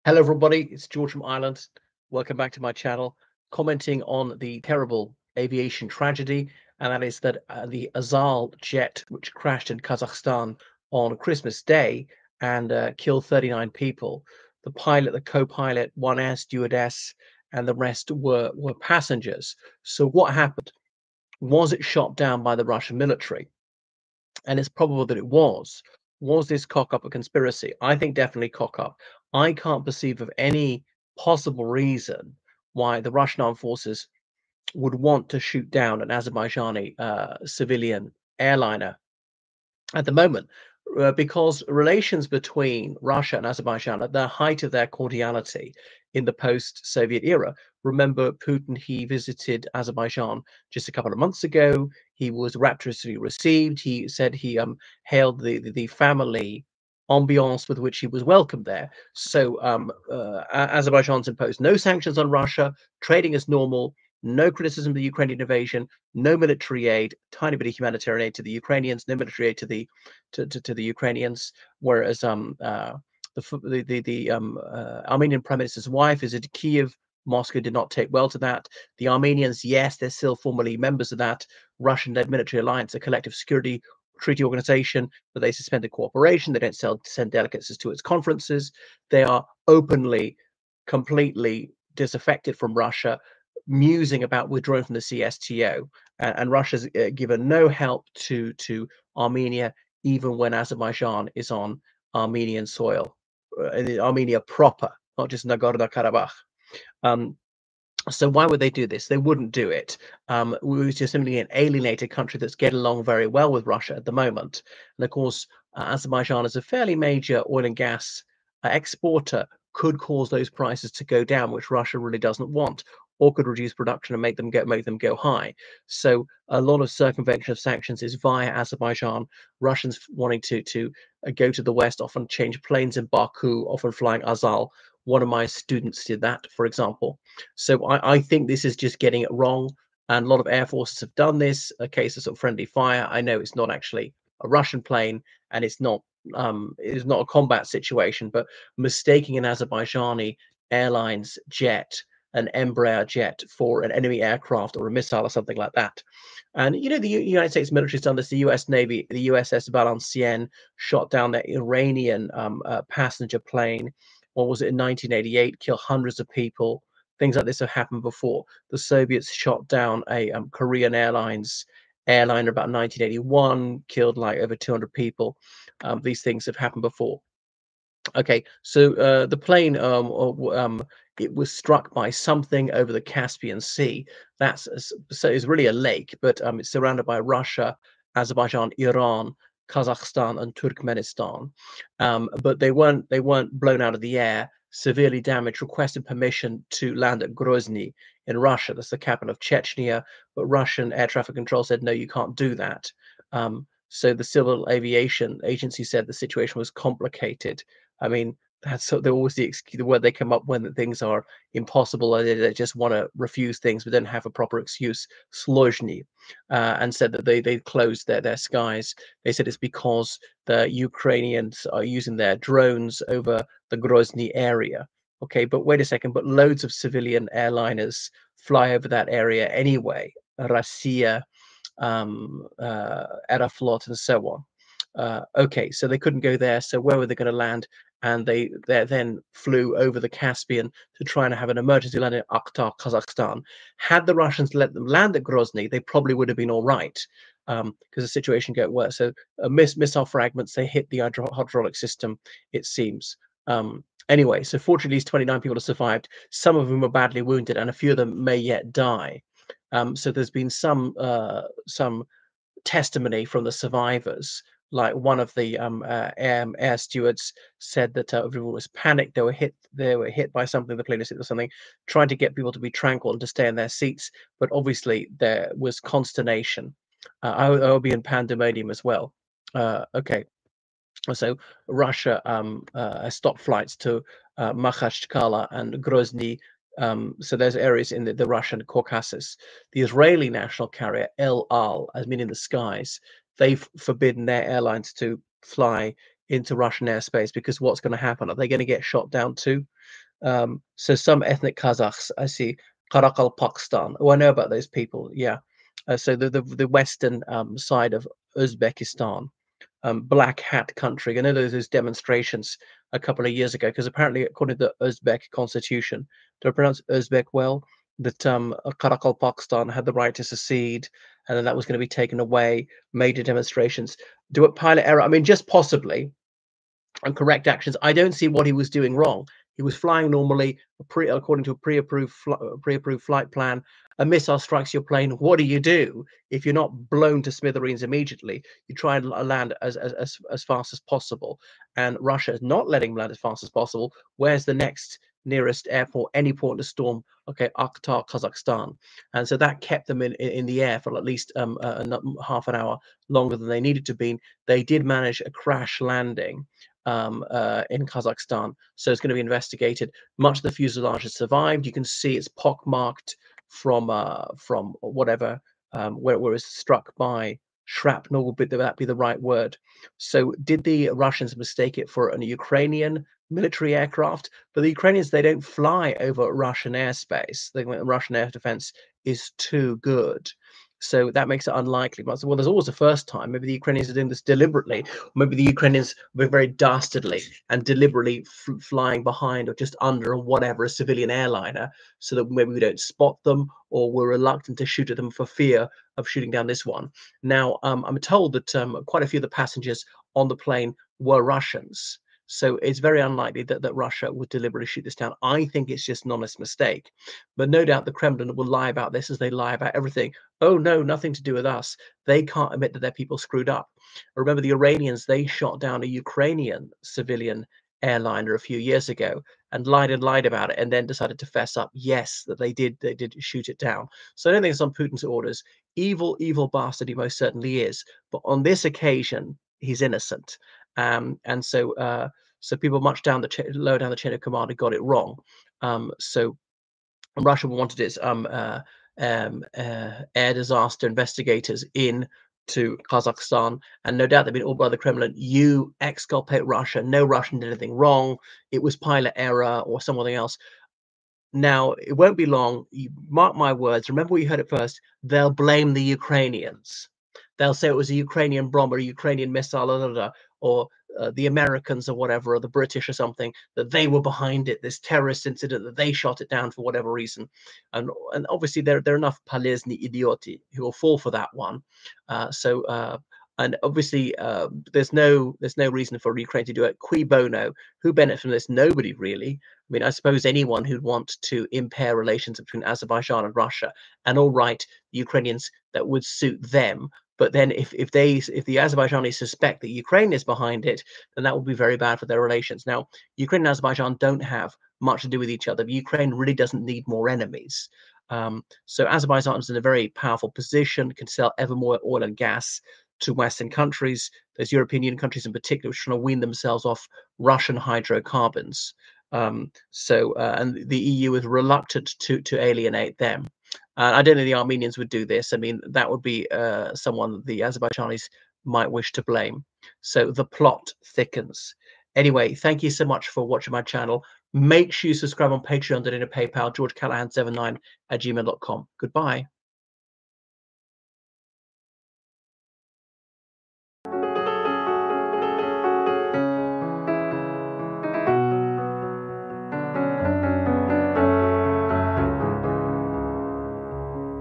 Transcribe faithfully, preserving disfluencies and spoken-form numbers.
Hello, everybody. It's George from Ireland. Welcome back to my channel, commenting on the terrible aviation tragedy, and that is that uh, the Azal jet, which crashed in Kazakhstan on Christmas Day and uh, killed thirty-nine people. The pilot, the co-pilot, one air stewardess, and the rest were were passengers. So, what happened? Was it shot down by the Russian military? And it's probable that it was. Was this cock up a conspiracy? I think definitely cock up. I can't perceive of any possible reason why the Russian armed forces would want to shoot down an Azerbaijani uh, civilian airliner at the moment, uh, because relations between Russia and Azerbaijan at the height of their cordiality in the post-Soviet era. Remember, Putin, he visited Azerbaijan just a couple of months ago. He was rapturously received. He said he um, hailed the, the, the family ambiance with which he was welcomed there. So um, uh, Azerbaijan's imposed no sanctions on Russia, trading as normal, no criticism of the Ukrainian invasion, no military aid, tiny bit of humanitarian aid to the Ukrainians, no military aid to the to, to, to the Ukrainians. Whereas um uh, the the the, the um, uh, Armenian prime minister's wife visited Kiev. Moscow did not take well to that. The Armenians, yes, they're still formally members of that Russian-led military alliance, a collective security treaty organization, but they suspended cooperation. They don't sell, send delegates to its conferences. They are openly, completely disaffected from Russia, musing about withdrawing from the C S T O, and, and Russia's uh, given no help to to Armenia, even when Azerbaijan is on Armenian soil, uh, Armenia proper, not just Nagorno-Karabakh. Um, so why would they do this? They wouldn't do it. Um, we're just simply an alienated country that's getting along very well with Russia at the moment. And of course, uh, Azerbaijan is a fairly major oil and gas uh, exporter, could cause those prices to go down, which Russia really doesn't want, or could reduce production and make them go make them go high. So a lot of circumvention of sanctions is via Azerbaijan. Russians wanting to to uh, go to the west, often change planes in Baku, often flying Azal. One of my students did that, for example. So I, I think this is just getting it wrong. And a lot of air forces have done this, a case of sort of friendly fire. I know it's not actually a Russian plane and it's not um, it's not a combat situation, but mistaking an Azerbaijani Airlines jet, an Embraer jet, for an enemy aircraft or a missile or something like that. And you know, the U United States military has done this. The U S Navy, the U S S Valenciennes shot down that Iranian um, uh, passenger plane. What was it, in nineteen eighty-eight? Killed hundreds of people. Things like this have happened before. The Soviets shot down a um, Korean Airlines airliner about nineteen eighty-one, killed like over two hundred people. Um, these things have happened before. Okay, so uh, the plane um, or, um, it was struck by something over the Caspian Sea. That's so it's really a lake, but um, it's surrounded by Russia, Azerbaijan, Iran, Kazakhstan, and Turkmenistan. Um, but they weren't they weren't blown out of the air, severely damaged. Requested permission to land at Grozny in Russia. That's the capital of Chechnya. But Russian air traffic control said no, you can't do that. Um, so the Civil Aviation Agency said the situation was complicated. I mean, that's so they're always the excuse, the word they come up when things are impossible, or they, they just want to refuse things but don't have a proper excuse. Slozhny, uh, and said that they they closed their their skies. They said it's because the Ukrainians are using their drones over the Grozny area. Okay, but wait a second, but loads of civilian airliners fly over that area anyway. Russia, um, uh, Aeroflot, and so on. Uh, okay, so they couldn't go there. So where were they going to land? And they, they then flew over the Caspian to try and have an emergency landing in Akhtar, Kazakhstan. Had the Russians let them land at Grozny, they probably would have been all right, because um, the situation got worse. So uh, miss, missile fragments, they hit the hydraulic system, it seems. Um, anyway, so fortunately, at least twenty-nine people have survived. Some of them were badly wounded, and a few of them may yet die. Um, so there's been some uh, some testimony from the survivors. Like one of the um, uh, air, air stewards said that uh, everyone was panicked. They were hit. They were hit by something. The plane was hit or something. Trying to get people to be tranquil and to stay in their seats, but obviously there was consternation. Uh, I, I will be in pandemonium as well. Uh, okay, so Russia um, uh, stopped flights to uh, Makhachkala and Grozny. Um, so there's areas in the, the Russian Caucasus. The Israeli national carrier El Al, as meaning the skies, they've forbidden their airlines to fly into Russian airspace, because what's going to happen? Are they going to get shot down too? Um, so some ethnic Kazakhs, I see, Karakalpakstan. Oh, I know about those people. Yeah. Uh, so the, the the western um, side of Uzbekistan, um, black hat country. I know there was those demonstrations a couple of years ago, because apparently, according to the Uzbek constitution, do I pronounce Uzbek well? That um, uh, Karakalpakstan had the right to secede, and then that was going to be taken away. Major demonstrations. Do it pilot error? I mean, just possibly, and correct actions. I don't see what he was doing wrong. He was flying normally, pre, according to a pre-approved fl- uh, pre-approved flight plan. A missile strikes your plane. What do you do if you're not blown to smithereens immediately? You try and land as as as, as fast as possible. And Russia is not letting him land as fast as possible. Where's the next nearest airport? Any port in the storm? Okay, Akhtar, Kazakhstan. And so that kept them in in, in the air for at least um, uh, half an hour longer than they needed to be. They did manage a crash landing um, uh, in Kazakhstan. So it's going to be investigated. Much of the fuselage has survived. You can see it's pockmarked from uh, from whatever um, where, where it was struck by shrapnel. Would that be the right word? So did the Russians mistake it for an Ukrainian military aircraft? But the Ukrainians, they don't fly over Russian airspace. They think Russian air defense is too good. So that makes it unlikely. But well, there's always a first time. Maybe the Ukrainians are doing this deliberately. Maybe the Ukrainians were very dastardly and deliberately f- flying behind or just under or whatever a civilian airliner, so that maybe we don't spot them, or we're reluctant to shoot at them for fear of shooting down this one. Now, um, I'm told that um, quite a few of the passengers on the plane were Russians. So it's very unlikely that, that Russia would deliberately shoot this down. I think it's just an honest mistake. But no doubt the Kremlin will lie about this, as they lie about everything. Oh, no, nothing to do with us. They can't admit that their people screwed up. I remember the Iranians, they shot down a Ukrainian civilian airliner a few years ago and lied and lied about it, and then decided to fess up, yes, that they did they did shoot it down. So I don't think it's on Putin's orders. Evil, evil bastard he most certainly is. But on this occasion, he's innocent. Um, and so uh, so people much down the ch- lower down the chain of command had got it wrong. Um, so Russia wanted its um, uh, um, uh, air disaster investigators in to Kazakhstan, and no doubt they've been ordered by the Kremlin. You exculpate Russia. No Russian did anything wrong. It was pilot error or something else. Now it won't be long. You mark my words. Remember, we heard it first. They'll blame the Ukrainians. They'll say it was a Ukrainian bomber, a Ukrainian missile, blah, blah, blah, or uh, the Americans or whatever, or the British or something, that they were behind it, this terrorist incident, that they shot it down for whatever reason. And and obviously there, there are enough polezny idioti who will fall for that one. Uh, so uh, and obviously uh, there's no there's no reason for Ukraine to do it. Cui bono? Who benefits from this? Nobody really. I mean, I suppose anyone who'd want to impair relations between Azerbaijan and Russia, and all right, the Ukrainians, that would suit them. But then if, if they if the Azerbaijanis suspect that Ukraine is behind it, then that would be very bad for their relations. Now, Ukraine and Azerbaijan don't have much to do with each other. Ukraine really doesn't need more enemies. Um, so Azerbaijan is in a very powerful position, can sell ever more oil and gas to Western countries. There's European Union countries in particular which are trying to wean themselves off Russian hydrocarbons. Um, so uh, and the E U is reluctant to to alienate them. Uh, I don't think the Armenians would do this. I mean, that would be uh, someone the Azerbaijanis might wish to blame. So the plot thickens. Anyway, thank you so much for watching my channel. Make sure you subscribe on Patreon, donate to PayPal, george callahan seven nine at gmail dot com. Goodbye.